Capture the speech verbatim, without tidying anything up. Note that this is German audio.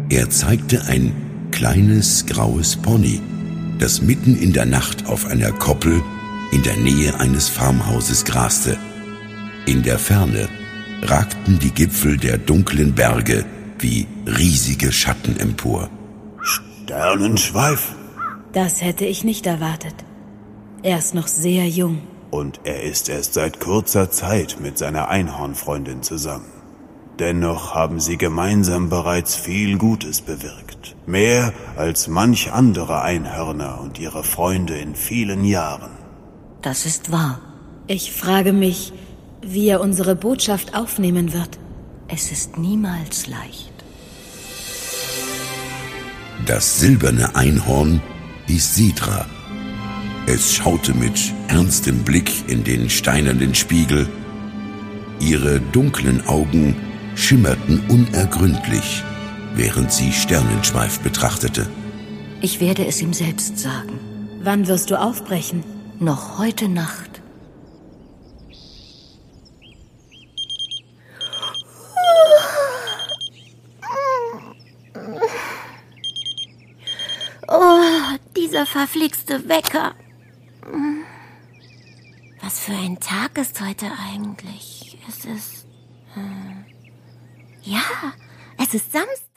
Er zeigte ein kleines graues Pony, das mitten in der Nacht auf einer Koppel in der Nähe eines Farmhauses graste. In der Ferne ragten die Gipfel der dunklen Berge wie riesige Schatten empor. Sternenschweif? Das hätte ich nicht erwartet. Er ist noch sehr jung. Und er ist erst seit kurzer Zeit mit seiner Einhornfreundin zusammen. Dennoch haben sie gemeinsam bereits viel Gutes bewirkt. Mehr als manch andere Einhörner und ihre Freunde in vielen Jahren. Das ist wahr. Ich frage mich, wie er unsere Botschaft aufnehmen wird. Es ist niemals leicht. Das silberne Einhorn hieß Sidra. Es schaute mit ernstem Blick in den steinernen Spiegel. Ihre dunklen Augen schimmerten unergründlich, während sie Sternenschweif betrachtete. Ich werde es ihm selbst sagen. Wann wirst du aufbrechen? Noch heute Nacht. Oh, dieser verflixte Wecker. Was für ein Tag ist heute eigentlich? Es ist... Äh, ja, es ist Samstag.